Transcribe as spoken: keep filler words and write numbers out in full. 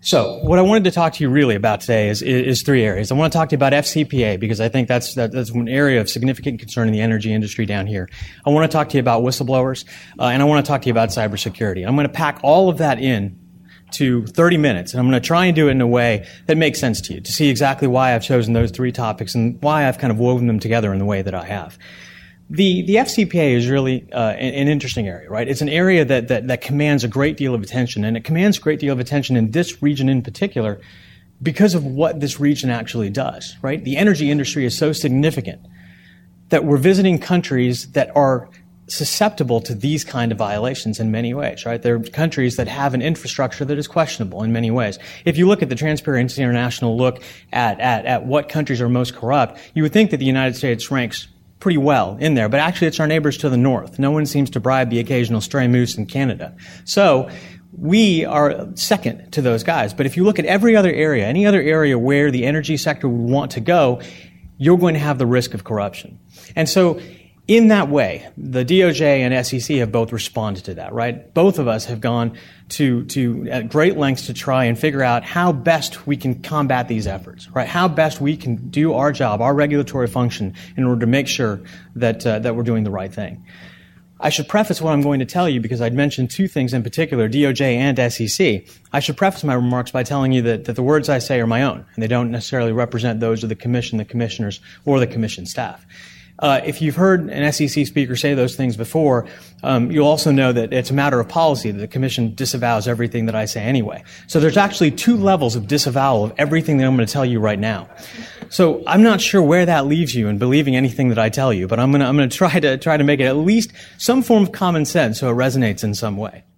So what I wanted to talk to you really about today is, is, is three areas. I want to talk to you about F C P A because I think that's, that, that's an area of significant concern in the energy industry down here. I want to talk to you about whistleblowers, uh, and I want to talk to you about cybersecurity. I'm going to pack all of that in to thirty minutes, and I'm going to try and do it in a way that makes sense to you, to see exactly why I've chosen those three topics and why I've kind of woven them together in the way that I have. The the F C P A is really uh, an, an interesting area, right? It's an area that, that that commands a great deal of attention, and it commands a great deal of attention in this region in particular because of what this region actually does, right? The energy industry is so significant that we're visiting countries that are susceptible to these kind of violations in many ways, right? There are countries that have an infrastructure that is questionable in many ways. If you look at the Transparency International look at, at, at what countries are most corrupt, you would think that the United States ranks pretty well in there, but actually it's our neighbors to the north. No one seems to bribe the occasional stray moose in Canada. So we are second to those guys. But if you look at every other area, any other area where the energy sector would want to go, you're going to have the risk of corruption. And so in that way, the D O J and S E C have both responded to that, right? Both of us have gone to, to at great lengths to try and figure out how best we can combat these efforts, right? How best we can do our job, our regulatory function, in order to make sure that, uh, that we're doing the right thing. I should preface what I'm going to tell you because I'd mentioned two things in particular, D O J and S E C. I should preface my remarks by telling you that, that the words I say are my own, and they don't necessarily represent those of the Commission, the Commissioners, or the Commission staff. Uh, if you've heard an S E C speaker say those things before, um, you'll also know that it's a matter of policy that the Commission disavows everything that I say anyway. So there's actually two levels of disavowal of everything that I'm going to tell you right now. So I'm not sure where that leaves you in believing anything that I tell you, but I'm going to I'm going to try to try to make it at least some form of common sense so it resonates in some way.